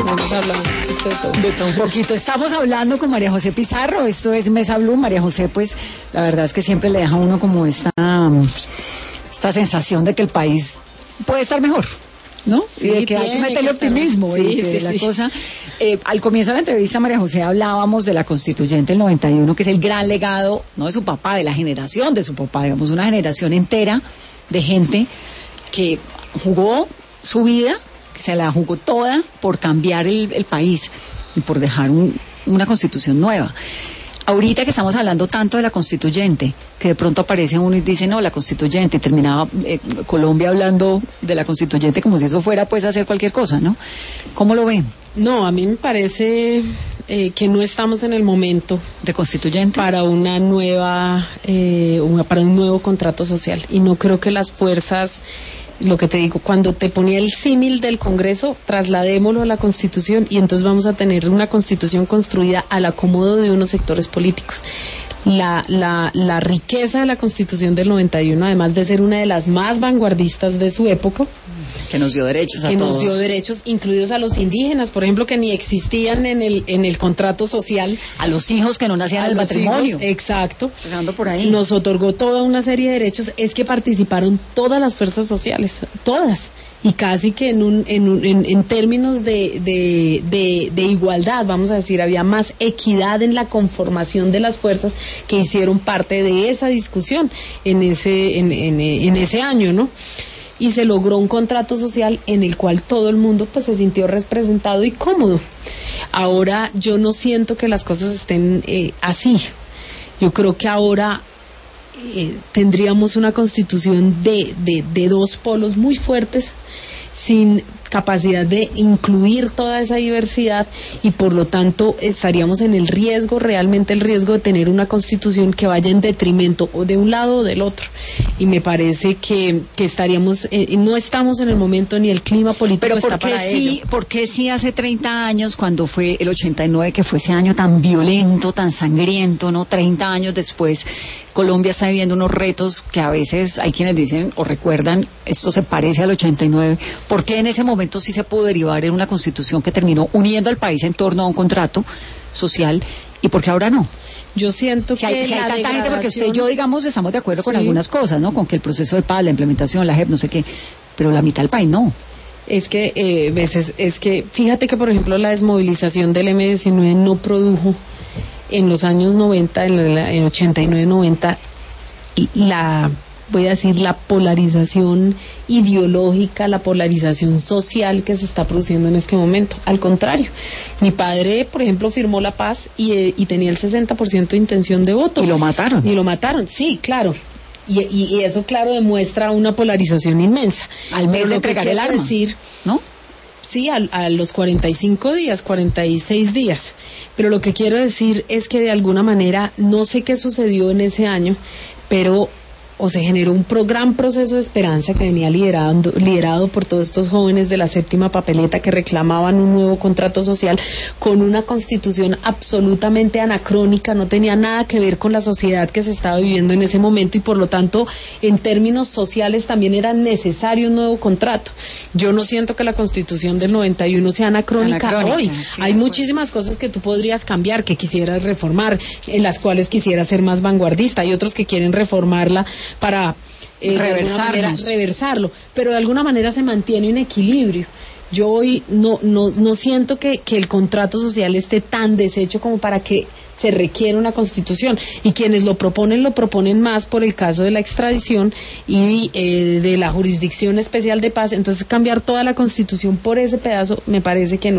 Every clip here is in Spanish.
hemos hablado de todo un poquito. Estamos hablando con María José Pizarro, esto es Mesa Blue. María José, pues, la verdad es que siempre le deja a uno como esta sensación de que el país puede estar mejor, ¿no? Sí, y de que hay que meterle optimismo. Sí, cosa. Al comienzo de la entrevista, María José, hablábamos de la Constituyente del 91, que es el gran legado, no de su papá, de la generación de su papá, digamos, una generación entera de gente que jugó su vida, que se la jugó toda por cambiar el país y por dejar una Constitución nueva. Ahorita que estamos hablando tanto de la Constituyente, que de pronto aparece uno y dice, no, la Constituyente, y terminaba Colombia hablando de la Constituyente como si eso fuera pues hacer cualquier cosa, ¿no? ¿Cómo lo ven? No, a mí me parece que no estamos en el momento de Constituyente para una nueva, para un nuevo contrato social, y no creo que las fuerzas, lo que te digo, cuando te ponía el símil del Congreso, trasladémoslo a la Constitución y entonces vamos a tener una Constitución construida al acomodo de unos sectores políticos. La riqueza de la Constitución del 91, además de ser una de las más vanguardistas de su época, que nos dio derechos a todos. Que nos dio derechos, incluidos a los indígenas, por ejemplo, que ni existían en el contrato social. A los hijos que no nacían del matrimonio. Hijos, exacto. Empezando por ahí. Nos otorgó toda una serie de derechos, es que participaron todas las fuerzas sociales, todas. Y casi que en términos de igualdad, vamos a decir, había más equidad en la conformación de las fuerzas que hicieron parte de esa discusión en ese año, ¿no? Y se logró un contrato social en el cual todo el mundo pues se sintió representado y cómodo. Ahora yo no siento que las cosas estén así. Yo creo que ahora tendríamos una constitución de dos polos muy fuertes, sin capacidad de incluir toda esa diversidad, y por lo tanto estaríamos en el riesgo, realmente el riesgo de tener una constitución que vaya en detrimento o de un lado o del otro, y me parece que estaríamos, no estamos en el momento ni el clima político está para ello. ¿Por qué sí hace 30 años, cuando fue el 89, que fue ese año tan violento, tan sangriento, ¿no? 30 años después, Colombia está viviendo unos retos que a veces hay quienes dicen o recuerdan, esto se parece al 89, ¿por qué en ese momento sí se pudo derivar en una constitución que terminó uniendo al país en torno a un contrato social, y por qué ahora no? Yo siento que hay tanta gente, porque usted y yo, digamos, estamos de acuerdo con algunas cosas, ¿no? Con que el proceso de paz, la implementación, la JEP, no sé qué, pero la mitad del país no. Es que fíjate que, por ejemplo, la desmovilización del M-19 no produjo en los años 90, en 89-90, voy a decir, la polarización ideológica, la polarización social que se está produciendo en este momento. Al contrario, mi padre, por ejemplo, firmó la paz y tenía el 60% de intención de voto. Y lo mataron. Sí, claro. Y eso, claro, demuestra una polarización inmensa. Al menos de entregar el arma, decir, ¿no? Sí, a los 45 días, 46 días. Pero lo que quiero decir es que de alguna manera, no sé qué sucedió en ese año, pero se generó un gran proceso de esperanza que venía liderado por todos estos jóvenes de la séptima papeleta que reclamaban un nuevo contrato social con una constitución absolutamente anacrónica, no tenía nada que ver con la sociedad que se estaba viviendo en ese momento, y por lo tanto en términos sociales también era necesario un nuevo contrato. Yo no siento que la constitución del 91 sea anacrónica hoy. Sí, hay muchísimas cosas que tú podrías cambiar, que quisieras reformar, en las cuales quisieras ser más vanguardista. Hay otros que quieren reformarla para reversarlo, pero de alguna manera se mantiene un equilibrio. Yo hoy no siento que el contrato social esté tan deshecho como para que se requiera una constitución, y quienes lo proponen más por el caso de la extradición y de la jurisdicción especial de paz. Entonces cambiar toda la constitución por ese pedazo me parece que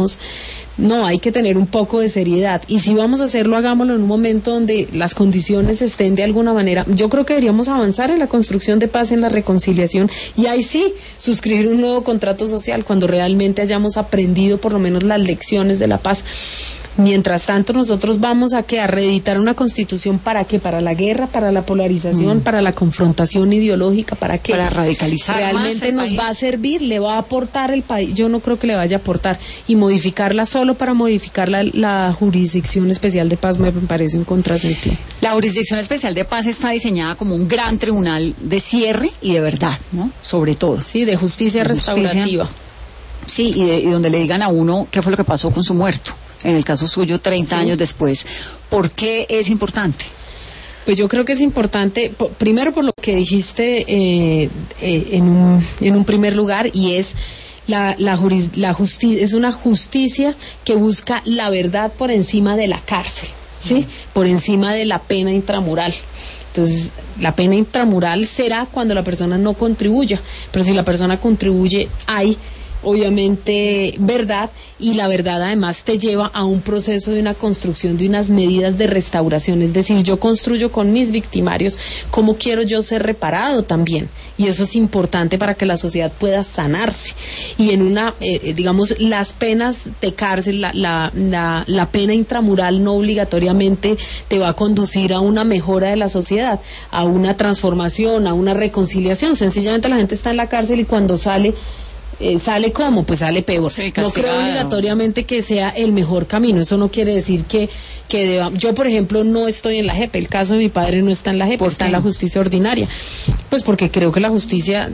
hay que tener un poco de seriedad, y si vamos a hacerlo, hagámoslo en un momento donde las condiciones estén de alguna manera. Yo creo que deberíamos avanzar en la construcción de paz, en la reconciliación, y ahí sí suscribir un nuevo contrato social cuando realmente hayamos aprendido por lo menos las lecciones de la paz. Mientras tanto, nosotros vamos a reeditar una constitución, ¿para qué? Para la guerra, para la polarización, para la confrontación ideológica, ¿para qué? Para radicalizar. ¿Realmente nos va a servir? ¿Le va a aportar el país? Yo no creo que le vaya a aportar. Y modificarla solo para modificar la Jurisdicción Especial de Paz me parece un contrasentido. La Jurisdicción Especial de Paz está diseñada como un gran tribunal de cierre y de verdad, ¿no? Sobre todo. Sí, de justicia restaurativa. Sí, y donde le digan a uno qué fue lo que pasó con su muerto. En el caso suyo, 30 años después. ¿Por qué es importante? Pues yo creo que es importante, primero por lo que dijiste en un primer lugar, y es la justicia, es una justicia que busca la verdad por encima de la cárcel, ¿sí? Por encima de la pena intramural. Entonces, la pena intramural será cuando la persona no contribuya, pero si la persona contribuye, hay obviamente verdad, y la verdad además te lleva a un proceso de una construcción de unas medidas de restauración, es decir, yo construyo con mis victimarios cómo quiero yo ser reparado también, y eso es importante para que la sociedad pueda sanarse. Y en una, digamos, las penas de cárcel, la pena intramural no obligatoriamente te va a conducir a una mejora de la sociedad, a una transformación, a una reconciliación. Sencillamente la gente está en la cárcel y cuando sale ¿cómo? Pues sale peor. Sí, no creo obligatoriamente que sea el mejor camino. Eso no quiere decir que yo, por ejemplo, no estoy en la JEP. El caso de mi padre no está en la JEP, está en la justicia ordinaria. Pues porque creo que la justicia,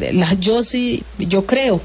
yo creo,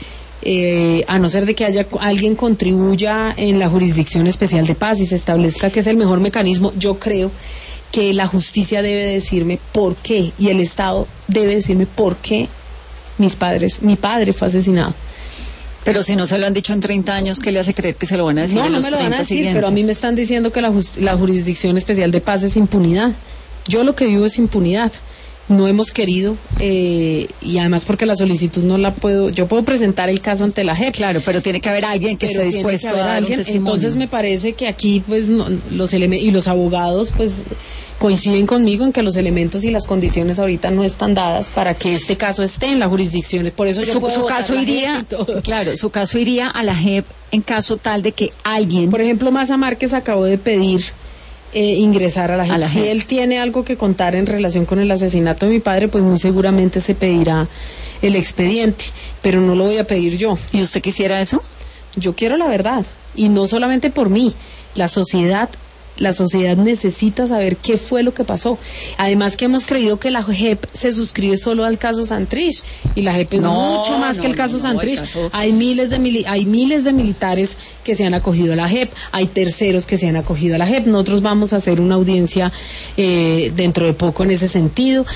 a no ser de que alguien contribuya en la jurisdicción especial de paz y se establezca que es el mejor mecanismo, yo creo que la justicia debe decirme por qué, y el Estado debe decirme por qué mi padre fue asesinado. Pero si no se lo han dicho en 30 años, ¿qué le hace creer que se lo van a decir en los 30 siguientes? No me lo van a decir, pero a mí me están diciendo que la Jurisdicción Especial de Paz es impunidad. Yo lo que vivo es impunidad. No hemos querido, y además porque la solicitud no la puedo, yo puedo presentar el caso ante la JEP. Claro, pero tiene que haber alguien que esté dispuesto a dar un testimonio. Entonces me parece que aquí, pues, los abogados, pues, coinciden conmigo en que los elementos y las condiciones ahorita no están dadas para que este caso esté en la jurisdicción. Por eso yo puedo su caso iría, claro, su caso iría a la JEP en caso tal de que alguien, por ejemplo, Maza Márquez acabó de pedir ingresar a la JEP. Si él tiene algo que contar en relación con el asesinato de mi padre, pues muy seguramente se pedirá el expediente, pero no lo voy a pedir yo. ¿Y usted quisiera eso? Yo quiero la verdad, y no solamente por mí, la sociedad necesita saber qué fue lo que pasó. Además que hemos creído que la JEP se suscribe solo al caso Santrich, y la JEP es mucho más que el caso Santrich. Hay miles de militares que se han acogido a la JEP, hay terceros que se han acogido a la JEP. Nosotros vamos a hacer una audiencia dentro de poco en ese sentido,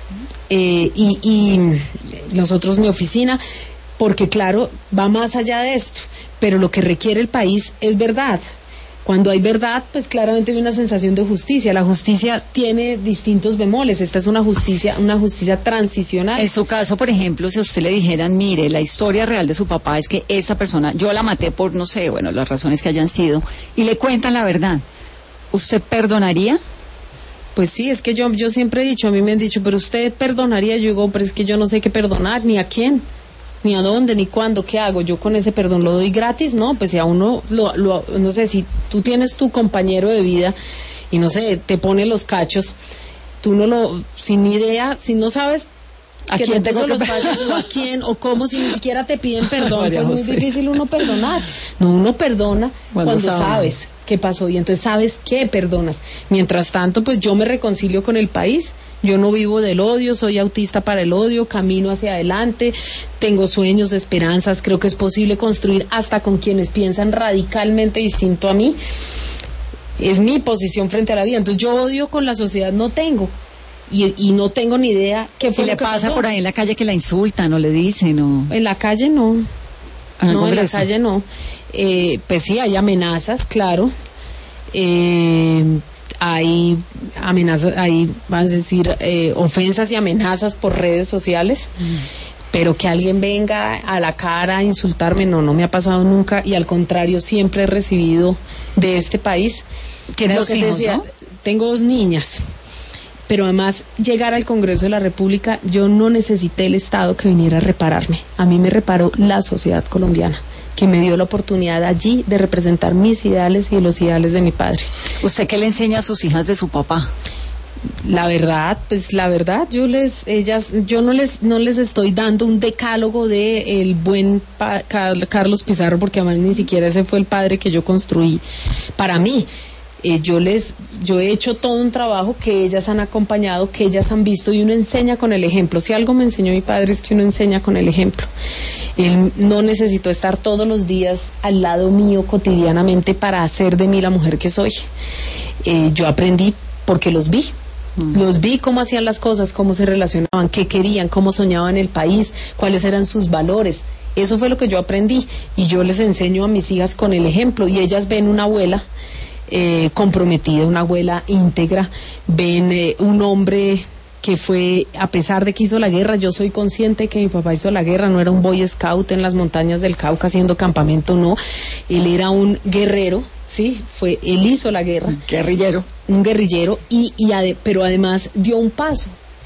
y nosotros, mi oficina, porque claro, va más allá de esto, pero lo que requiere el país es verdad. Cuando hay verdad, pues claramente hay una sensación de justicia. La justicia tiene distintos bemoles. Esta es una justicia transicional. En su caso, por ejemplo, si a usted le dijeran, mire, la historia real de su papá es que esta persona, yo la maté por, no sé, bueno, las razones que hayan sido, y le cuentan la verdad, ¿usted perdonaría? Pues sí, es que yo siempre he dicho, a mí me han dicho, pero usted perdonaría. Yo digo, pero es que yo no sé qué perdonar, ni a quién, ni a dónde, ni cuándo, qué hago. Yo con ese perdón lo doy gratis, no, pues si a uno no sé, si tú tienes tu compañero de vida y no sé, te pone los cachos, tú sin idea, si no sabes ¿a quién tengo los cachos, o a quién, o cómo, si ni siquiera te piden perdón, pues es muy difícil uno perdonar. No, uno perdona cuando sabes qué pasó, y entonces sabes qué perdonas. Mientras tanto, pues yo me reconcilio con el país. Yo no vivo del odio, soy autista para el odio, camino hacia adelante, tengo sueños, esperanzas, creo que es posible construir hasta con quienes piensan radicalmente distinto a mí. Es mi posición frente a la vida. Entonces yo odio con la sociedad no tengo, y no tengo ni idea qué fue lo que pasa pasó. Por ahí en la calle que la insultan o le dicen o... En la calle no. No, en la calle no. Pues sí, hay amenazas, claro. Hay amenazas, vamos a decir, ofensas y amenazas por redes sociales, pero que alguien venga a la cara a insultarme, no me ha pasado nunca, y al contrario, siempre he recibido de este país. ¿Tiene dos hijos, no? Tengo 2 niñas, pero además llegar al Congreso de la República, yo no necesité el Estado que viniera a repararme, a mí me reparó la sociedad colombiana, que me dio la oportunidad allí de representar mis ideales y los ideales de mi padre. ¿Usted qué le enseña a sus hijas de su papá? La verdad, yo no les estoy dando un decálogo de el buen Carlos Pizarro, porque además ni siquiera ese fue el padre que yo construí para mí. yo he hecho todo un trabajo que ellas han acompañado, que ellas han visto, y uno enseña con el ejemplo. Si algo me enseñó mi padre es que uno enseña con el ejemplo. Él no necesitó estar todos los días al lado mío cotidianamente para hacer de mí la mujer que soy. Yo aprendí porque los vi. Los vi cómo hacían las cosas, cómo se relacionaban, qué querían, cómo soñaban el país, cuáles eran sus valores. Eso fue lo que yo aprendí, y yo les enseño a mis hijas con el ejemplo, y ellas ven una abuela comprometida, una abuela íntegra, ven un hombre que fue, a pesar de que hizo la guerra. Yo soy consciente que mi papá hizo la guerra, no era un boy scout en las montañas del Cauca haciendo campamento, no, él era un guerrero. Sí, él hizo la guerra. Un guerrillero, pero además dio un paso.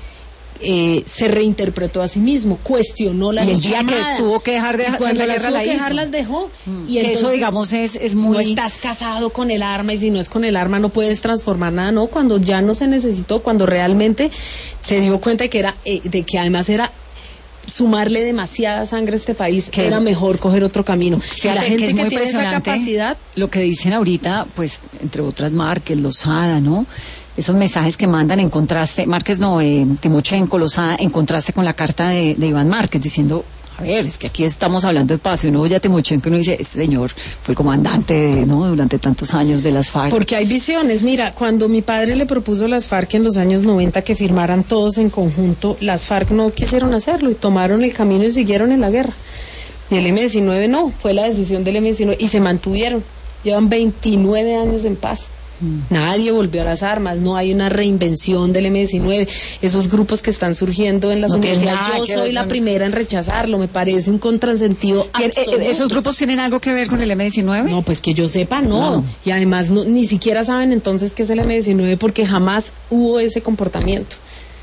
Se reinterpretó a sí mismo, cuestionó la llamada. Y el día que tuvo que dejar de hacer la guerra, las dejó. Y entonces, eso, digamos, es muy... No estás casado con el arma, y si no es con el arma no puedes transformar nada, no. Cuando ya no se necesitó, cuando realmente se dio cuenta de que además era sumarle demasiada sangre a este país, que era mejor coger otro camino. Fíjate, la gente que tiene esa capacidad, lo que dicen ahorita, pues, entre otras, Márquez, Lozada, ¿no? Esos mensajes que mandan en contraste, Timochenko, Lozada, en contraste con la carta de Iván Márquez, diciendo, a ver, es que aquí estamos hablando de paz, y uno oye a Timochenko y uno dice, este señor fue el comandante, ¿no?, durante tantos años de las FARC. Porque hay visiones. Mira, cuando mi padre le propuso a las FARC en los años 90 que firmaran todos en conjunto, las FARC no quisieron hacerlo y tomaron el camino y siguieron en la guerra. Y el M-19 no, fue la decisión del M-19 y se mantuvieron. Llevan 29 años en paz. Nadie volvió a las armas, no hay una reinvención del M-19, esos grupos que están surgiendo en las universidades, yo soy la primera en rechazarlo, me parece un contrasentido absoluto. ¿Esos grupos tienen algo que ver con el M-19? No, pues que yo sepa, no. Y además ni siquiera saben entonces qué es el M-19, porque jamás hubo ese comportamiento.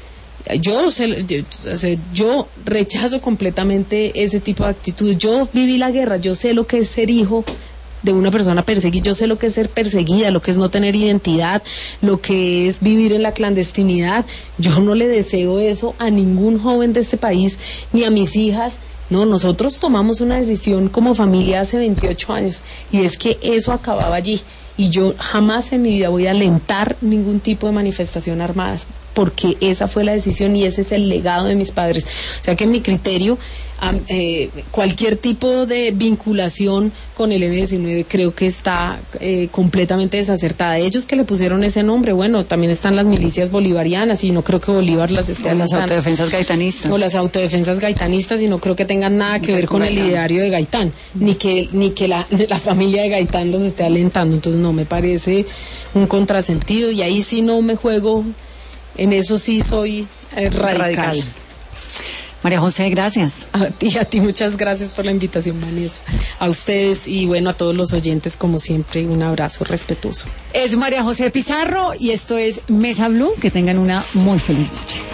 Yo rechazo completamente ese tipo de actitud. Yo viví la guerra, yo sé lo que es ser hijo de una persona perseguida, yo sé lo que es ser perseguida, lo que es no tener identidad, lo que es vivir en la clandestinidad. Yo no le deseo eso a ningún joven de este país, ni a mis hijas. No, nosotros tomamos una decisión como familia hace 28 años, y es que eso acababa allí, y yo jamás en mi vida voy a alentar ningún tipo de manifestación armada, porque esa fue la decisión y ese es el legado de mis padres. O sea que en mi criterio, cualquier tipo de vinculación con el M-19 creo que está completamente desacertada. Ellos que le pusieron ese nombre, bueno, también están las milicias bolivarianas, y no creo que Bolívar las esté alentando. Las autodefensas gaitanistas. O las autodefensas gaitanistas, y no creo que tengan nada que ver con el ideario de Gaitán, ni que la familia de Gaitán los esté alentando. Entonces no, me parece un contrasentido, y ahí sí no me juego. En eso sí soy radical. María José, gracias. A ti muchas gracias por la invitación, Vanessa. A ustedes y bueno, a todos los oyentes, como siempre, un abrazo respetuoso. Es María José Pizarro y esto es Mesa Blue. Que tengan una muy feliz noche.